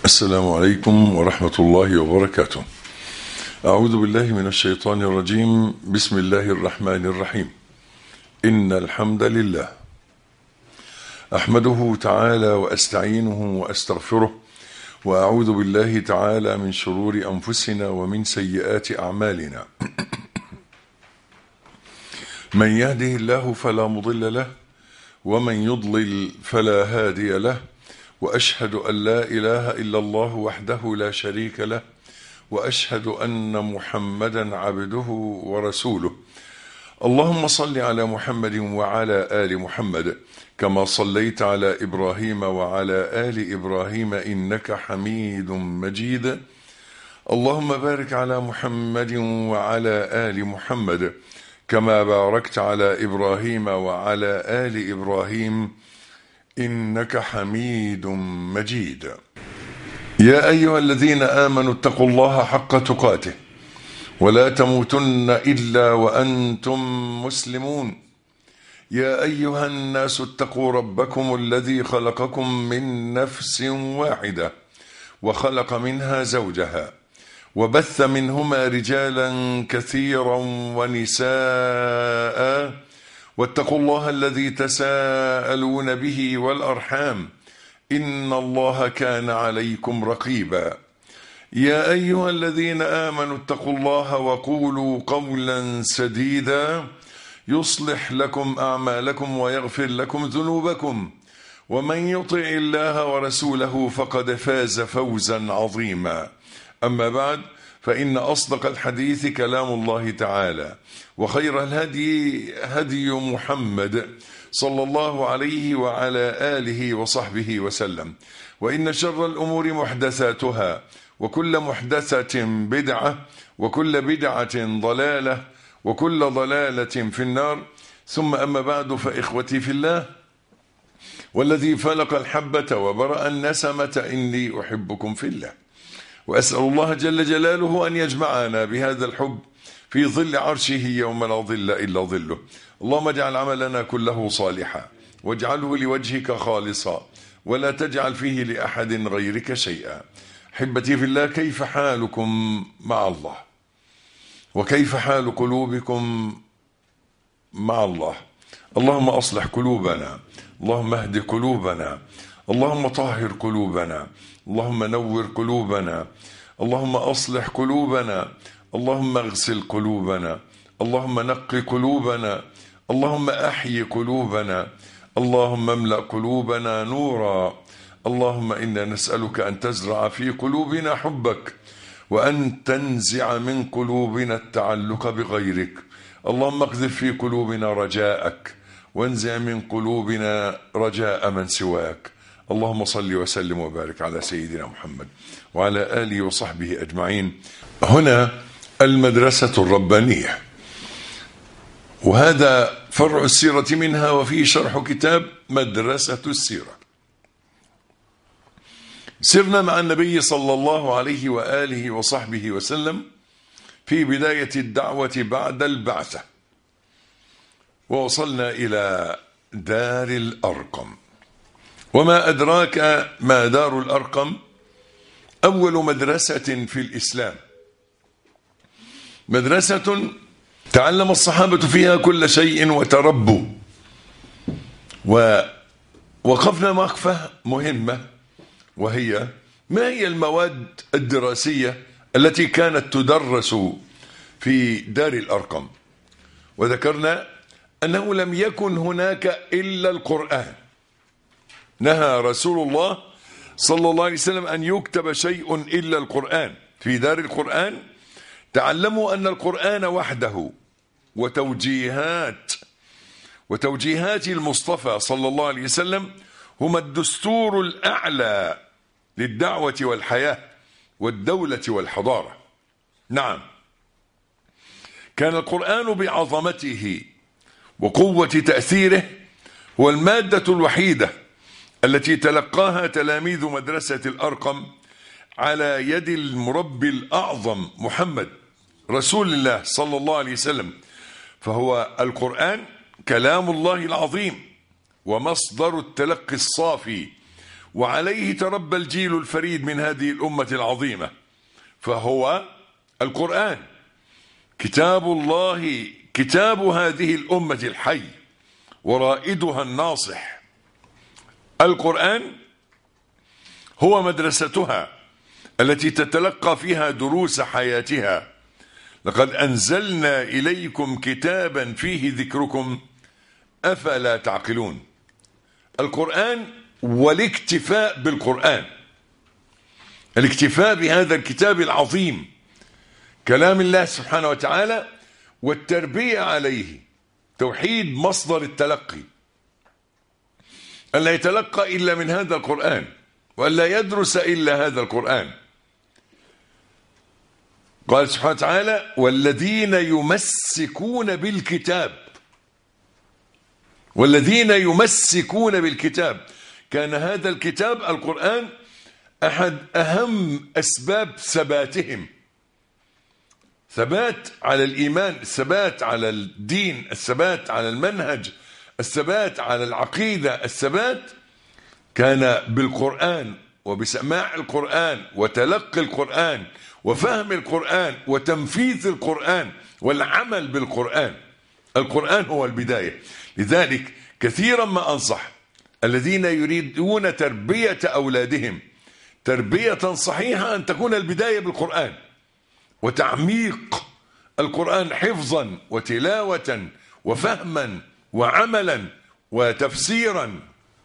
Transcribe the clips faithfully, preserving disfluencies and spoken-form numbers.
السلام عليكم ورحمة الله وبركاته. أعوذ بالله من الشيطان الرجيم. بسم الله الرحمن الرحيم. إن الحمد لله أحمده تعالى وأستعينه وأستغفره، وأعوذ بالله تعالى من شرور أنفسنا ومن سيئات أعمالنا. من يهده الله فلا مضل له، ومن يضلل فلا هادي له، وأشهد أن لا إله إلا الله وحده لا شريك له، وأشهد أن محمدا عبده ورسوله. اللهم صل على محمد وعلى آل محمد كما صليت على إبراهيم وعلى آل إبراهيم إنك حميد مجيد. اللهم بارك على محمد وعلى آل محمد كما باركت على إبراهيم وعلى آل إبراهيم إنك حميد مجيد. يا أيها الذين آمنوا اتقوا الله حق تقاته ولا تموتن إلا وأنتم مسلمون. يا أيها الناس اتقوا ربكم الذي خلقكم من نفس واحدة وخلق منها زوجها وبث منهما رجالا كثيرا ونساء، واتقوا الله الذي تساءلون به والأرحام إن الله كان عليكم رقيبا. يا أيها الذين آمنوا اتقوا الله وقولوا قولا سديدا يصلح لكم أعمالكم ويغفر لكم ذنوبكم، ومن يطع الله ورسوله فقد فاز فوزا عظيما. أما بعد، فإن أصدق الحديث كلام الله تعالى، وخير الهدي هدي محمد صلى الله عليه وعلى آله وصحبه وسلم. وإن شر الأمور محدثاتها، وكل محدثة بدعة، وكل بدعة ضلالة، وكل ضلالة في النار. ثم أما بعد، فإخوتي في الله، والذي فلق الحبة وبرأ النسمة إني أحبكم في الله، وأسأل الله جل جلاله أن يجمعنا بهذا الحب في ظل عرشه يوم لا ظل إلا ظله. اللهم اجعل عملنا كله صالحا، واجعله لوجهك خالصا، ولا تجعل فيه لأحد غيرك شيئا. حبتي في الله، كيف حالكم مع الله؟ وكيف حال قلوبكم مع الله؟ اللهم أصلح قلوبنا، اللهم اهد قلوبنا، اللهم طهر قلوبنا، اللهم نور قلوبنا، اللهم أصلح قلوبنا، اللهم اغسل قلوبنا، اللهم نقي قلوبنا، اللهم أحيي قلوبنا، اللهم املأ قلوبنا نورا. اللهم إنا نسألك أن تزرع في قلوبنا حبك، وأن تنزع من قلوبنا التعلق بغيرك. اللهم اقذف في قلوبنا رجاءك، وانزع من قلوبنا رجاء من سواك. اللهم صل وسلم وبارك على سيدنا محمد وعلى آله وصحبه أجمعين. هنا المدرسة الربانية، وهذا فرع السيرة منها، وفيه شرح كتاب مدرسة السيرة. سرنا مع النبي صلى الله عليه وآله وصحبه وسلم في بداية الدعوة بعد البعثة، ووصلنا إلى دار الأرقم. وما أدراك ما دار الأرقم؟ أول مدرسة في الإسلام، مدرسة تعلم الصحابة فيها كل شيء وتربوا. ووقفنا وقفة مهمة، وهي ما هي المواد الدراسية التي كانت تدرس في دار الأرقم؟ وذكرنا أنه لم يكن هناك إلا القرآن. نهى رسول الله صلى الله عليه وسلم أن يكتب شيء إلا القرآن. في دار القرآن تعلموا أن القرآن وحده وتوجيهات وتوجيهات المصطفى صلى الله عليه وسلم هما الدستور الأعلى للدعوة والحياة والدولة والحضارة. نعم، كان القرآن بعظمته وقوة تأثيره هو المادة الوحيدة التي تلقاها تلاميذ مدرسة الأرقم على يد المربي الأعظم محمد رسول الله صلى الله عليه وسلم. فهو القرآن كلام الله العظيم ومصدر التلقي الصافي وعليه تربى الجيل الفريد من هذه الأمة العظيمة، فهو القرآن كتاب الله، كتاب هذه الأمة الحي ورائدها الناصح. القرآن هو مدرستها التي تتلقى فيها دروس حياتها. لقد أنزلنا إليكم كتابا فيه ذكركم أفلا تعقلون. القرآن والاكتفاء بالقرآن، الاكتفاء بهذا الكتاب العظيم كلام الله سبحانه وتعالى، والتربية عليه، توحيد مصدر التلقي، ألا يتلقى إلا من هذا القرآن وألا يدرس إلا هذا القرآن. قال سبحانه وتعالى والذين يمسكون بالكتاب، والذين يمسكون بالكتاب، كان هذا الكتاب القرآن أحد أهم أسباب ثباتهم، ثبات على الإيمان، الثبات على الدين، الثبات على المنهج، الثبات على العقيدة، الثبات كان بالقرآن وبسماع القرآن وتلقي القرآن وفهم القرآن وتنفيذ القرآن والعمل بالقرآن. القرآن هو البداية. لذلك كثيرا ما أنصح الذين يريدون تربية أولادهم تربية صحيحة أن تكون البداية بالقرآن وتعميق القرآن حفظا وتلاوة وفهما وعملا وتفسيرا.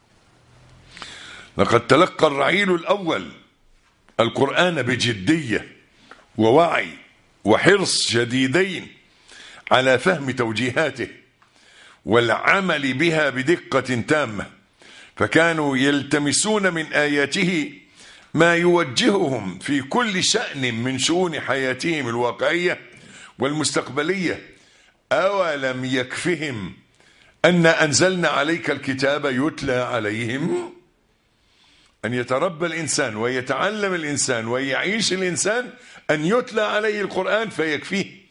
لقد تلقى الرعيل الأول القرآن بجدية ووعي وحرص شديدين على فهم توجيهاته والعمل بها بدقة تامة، فكانوا يلتمسون من آياته ما يوجههم في كل شأن من شؤون حياتهم الواقعية والمستقبلية. أولم يكفهم أن أنزلنا عليك الكتاب يتلى عليهم؟ أن يتربى الإنسان ويتعلم الإنسان ويعيش الإنسان أن يتلى عليه القرآن فيكفيه.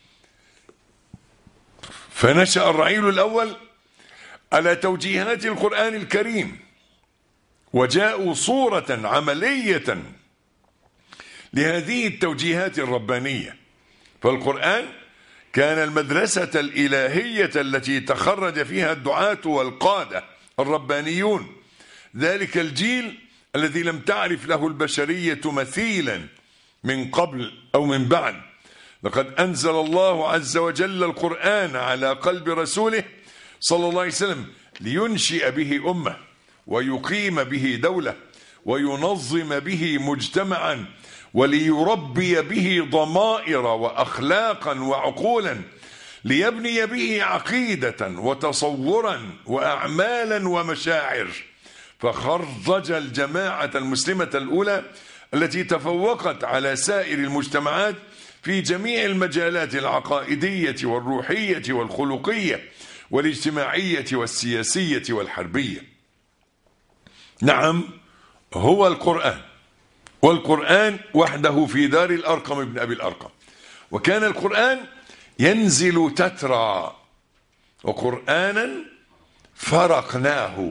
فنشأ الرعيل الأول على توجيهات القرآن الكريم، وجاءوا صورة عملية لهذه التوجيهات الربانية. فالقرآن كان المدرسة الإلهية التي تخرج فيها الدعاة والقادة الربانيون، ذلك الجيل الذي لم تعرف له البشرية مثيلا من قبل أو من بعد. لقد أنزل الله عز وجل القرآن على قلب رسوله صلى الله عليه وسلم لينشئ به أمة ويقيم به دولة وينظم به مجتمعا وليربي به ضمائر وأخلاقا وعقولا، ليبني به عقيدة وتصورا وأعمالا ومشاعر. فخرج الجماعة المسلمة الأولى التي تفوقت على سائر المجتمعات في جميع المجالات العقائدية والروحية والخلقية والاجتماعية والسياسية والحربية. نعم، هو القرآن، والقرآن وحده في دار الأرقم ابن أبي الأرقم. وكان القرآن ينزل تترى، وقرآنا فرقناه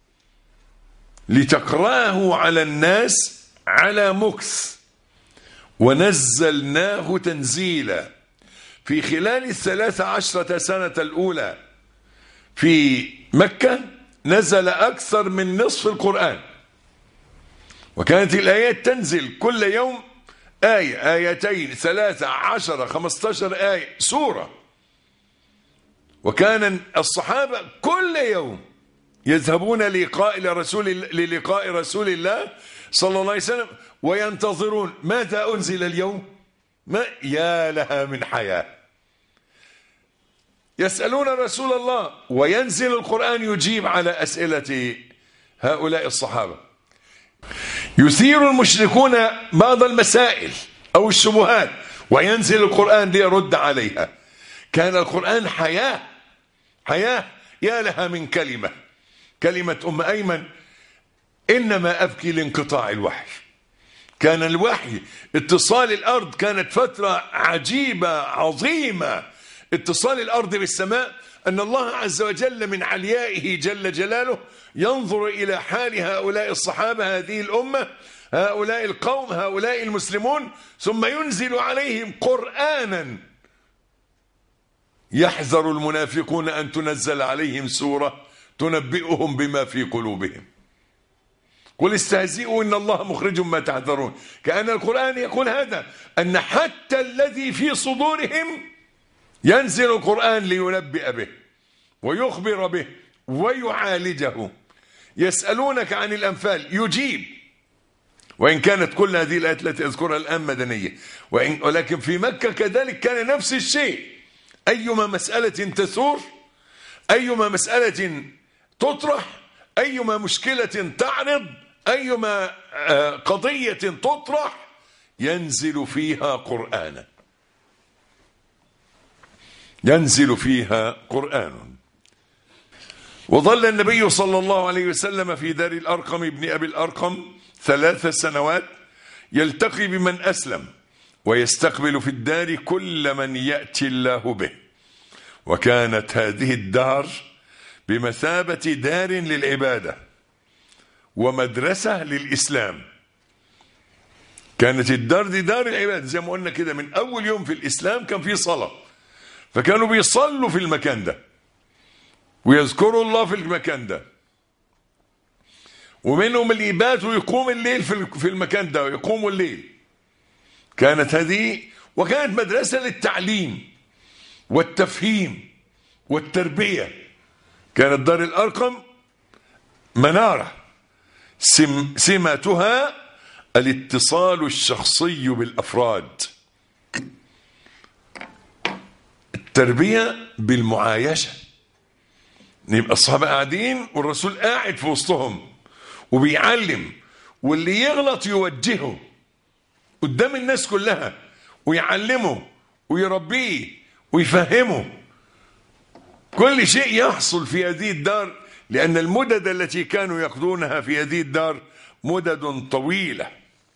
لتقرأه على الناس على مكث ونزلناه تنزيلا. في خلال الثلاث عشرة سنة الأولى في مكة نزل أكثر من نصف القرآن، وكانت الآيات تنزل كل يوم آية، آيتين، ثلاثة، عشرة، خمسة عشر آية، سورة. وكان الصحابة كل يوم يذهبون للقاء رسول للقاء رسول الله صلى الله عليه وسلم وينتظرون ماذا أنزل اليوم. ما يا لها من حياة، يسألون رسول الله وينزل القرآن يجيب على أسئلة هؤلاء الصحابة. يثير المشركون بعض المسائل أو الشبهات وينزل القرآن ليرد عليها. كان القرآن حياة، حياة يا لها من كلمة، كلمة أم أيمن إنما أبكي لانقطاع الوحي. كان الوحي اتصال الأرض، كانت فترة عجيبة عظيمة اتصال الأرض بالسماء أن الله عز وجل من عليائه جل جلاله ينظر إلى حال هؤلاء الصحابة، هذه الأمة، هؤلاء القوم، هؤلاء المسلمون، ثم ينزل عليهم قرآنا يحذر المنافقون أن تنزل عليهم سورة تنبئهم بما في قلوبهم. قل استهزئوا إن الله مخرج ما تحذرون. كأن القرآن يقول هذا، أن حتى الذي في صدورهم ينزل القرآن لينبئ به ويخبر به ويعالجه. يسألونك عن الأنفال يجيب، وإن كانت كل هذه الآيات التي أذكرها الآن مدنية، وإن ولكن في مكة كذلك كان نفس الشيء. أيما مسألة تثور، أيما مسألة تطرح، أيما مشكلة تعرض، أيما قضية تطرح، ينزل فيها قرآنا، ينزل فيها قرآن. وظل النبي صلى الله عليه وسلم في دار الأرقم ابن أبي الأرقم ثلاث سنوات يلتقي بمن أسلم، ويستقبل في الدار كل من يأتي الله به. وكانت هذه الدار بمثابة دار للعبادة ومدرسة للإسلام. كانت الدار دي دار العبادة زي ما قلنا كده، من أول يوم في الإسلام كان في صلاة، فكانوا بيصلوا في المكان ده ويذكروا الله في المكان ده، ومنهم اللي يبات ويقوم الليل في المكان ده ويقوموا الليل. كانت هذه، وكانت مدرسة للتعليم والتفهيم والتربية. كانت دار الأرقم منارة سم سماتها الاتصال الشخصي بالأفراد، التربية بالمعايشة. يبقى الصحابة قاعدين والرسول قاعد في وسطهم وبيعلم، واللي يغلط يوجهه قدام الناس كلها ويعلمه ويربيه ويفهمه. كل شيء يحصل في هذه الدار، لأن المدد التي كانوا يقضونها في هذه الدار مدد طويلة،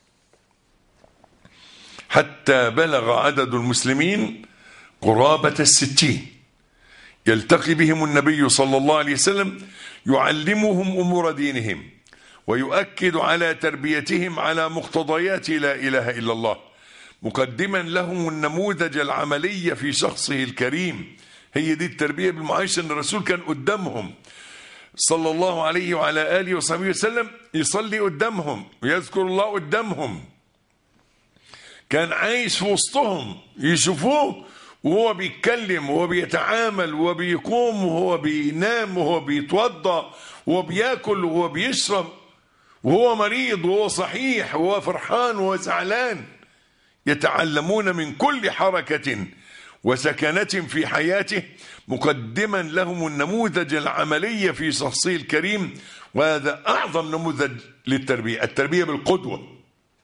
حتى بلغ عدد المسلمين قرابة الستين. يلتقي بهم النبي صلى الله عليه وسلم يعلمهم أمور دينهم، ويؤكد على تربيتهم على مقتضيات لا إله إلا الله، مقدما لهم النموذج العملي في شخصه الكريم. هي دي التربية بالمعايشة، أن الرسول كان قدامهم صلى الله عليه وعلى آله وصحبه وسلم، يصلي قدامهم ويذكر الله قدامهم، كان عايش في وسطهم، يشوفوه وهو بيتكلم وهو بيتعامل وهو بيقوم وهو بينام وهو بيتوضأ وهو بياكل وهو بيشرب وهو مريض وهو صحيح وهو فرحان وهو زعلان. يتعلمون من كل حركة وسكنة في حياته، مقدما لهم النموذج العملي في شخصه الكريم. وهذا أعظم نموذج للتربية، التربية بالقدوة.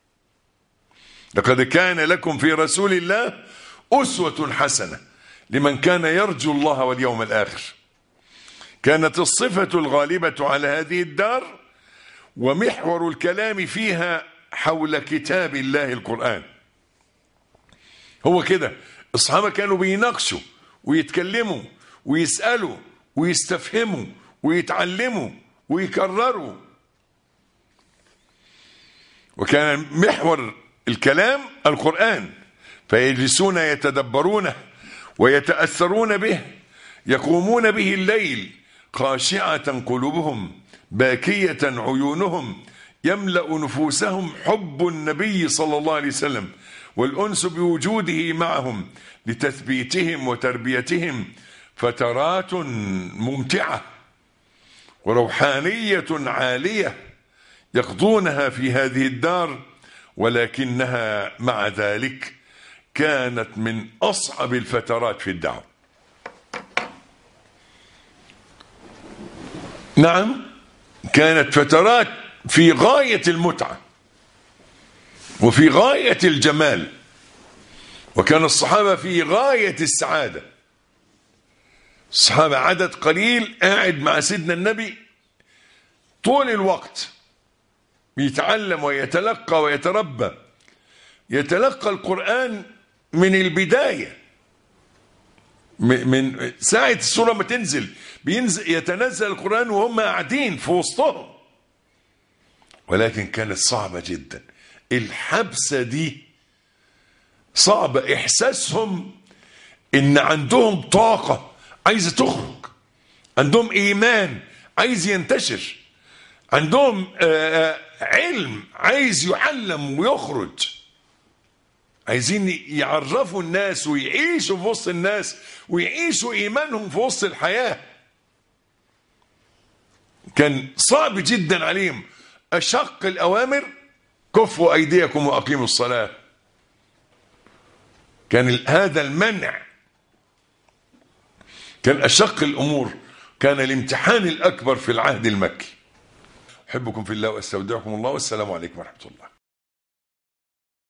لقد كان لكم في رسول الله أسوة حسنة لمن كان يرجو الله واليوم الآخر. كانت الصفة الغالبة على هذه الدار ومحور الكلام فيها حول كتاب الله القرآن. هو كده الصحابة كانوا بيناقشوا ويتكلموا ويسألوا ويستفهموا ويتعلموا ويكرروا، وكان محور الكلام القرآن، فيجلسون يتدبرونه ويتأثرون به، يقومون به الليل خاشعة قلوبهم باكية عيونهم، يملأ نفوسهم حب النبي صلى الله عليه وسلم والأنس بوجوده معهم لتثبيتهم وتربيتهم. فترات ممتعة وروحانية عالية يقضونها في هذه الدار، ولكنها مع ذلك كانت من أصعب الفترات في الدعوة. نعم، كانت فترات في غاية المتعة وفي غاية الجمال، وكان الصحابة في غاية السعادة. الصحابة عدد قليل قاعد مع سيدنا النبي طول الوقت يتعلم ويتلقى ويتربى، يتلقى القرآن من البداية من ساعة السورة ما تنزل بينزل يتنزل القرآن وهم قاعدين في وسطهم، ولكن كانت صعبة جدا. الحبسة دي صعبة، إحساسهم إن عندهم طاقة عايزة تخرج، عندهم إيمان عايز ينتشر، عندهم علم عايز يعلم ويخرج، عايزين يعرفوا الناس ويعيشوا في وسط الناس ويعيشوا إيمانهم في وسط الحياة. كان صعب جدا عليهم. أشق الأوامر كفوا أيديكم وأقيموا الصلاة، كان هذا المنع كان أشق الأمور، كان الامتحان الأكبر في العهد المكي. أحبكم في الله وأستودعكم الله، والسلام عليكم ورحمة الله.